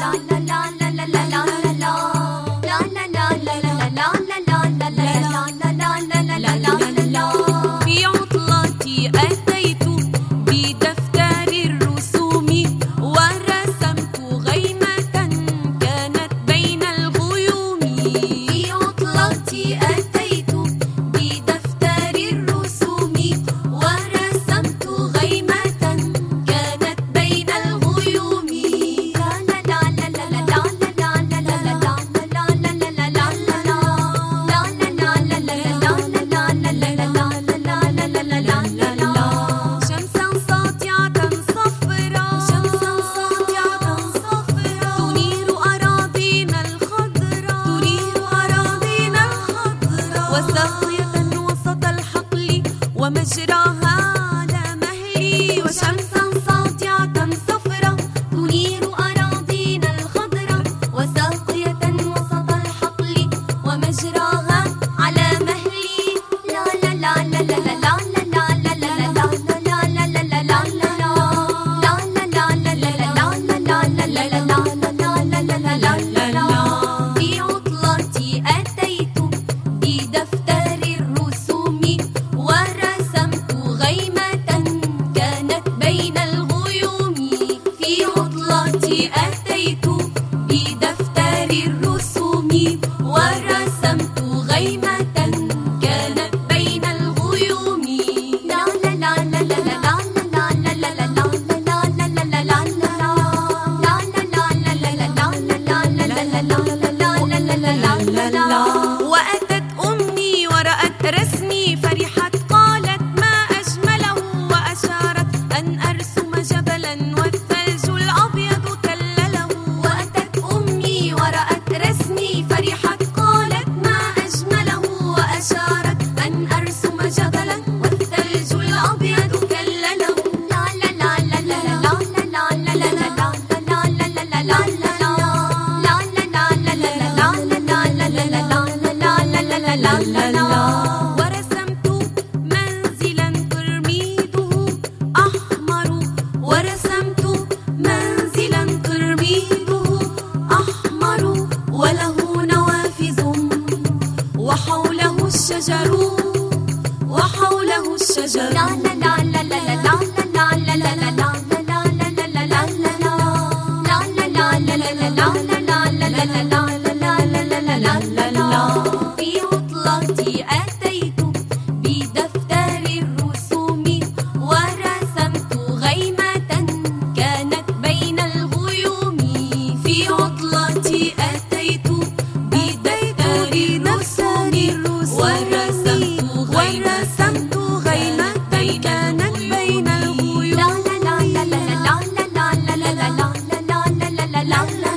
ومجراها على مهلي، وشمسا ساطعة صفرا تنير أراضينا الخضرا، وساقية وسط الحقل ومجراها على مهلي. لا لا لا لا لا لا لا أتيت بدفتر الرسوم ورسمت غيمة كانت بين الغيوم. لا لا لا لا لا لا وأتت أمي ورأت رسمي فرحت قالت ما أجمله، وأشارت أن أرسم جبلا والثلج الأبيض كلله. وأتت أمي ورأت رسمي فرحت قالت ما أجمله، وأشارت أن أرسم جبلا والثلج الأبيض كلله. لا لا لا لا لا لا لا لا لا ورسمت منزلا قرميده أحمر، ورسمت منزلا قرميده أحمر، وله نوافذ وحوله الشجر، وحوله الشجر. لا لا لا لا لا لا في عطلتي أتيت بدفتر الرسوم ورسمت غيمة كانت بين الغيوم. في عطلتي أتيت بدفتر الرسوم ورسمت غيمة كانت بين الغيوم. لا لا لا لا لا لا لا لا لا لا لا لا لا لا لا لا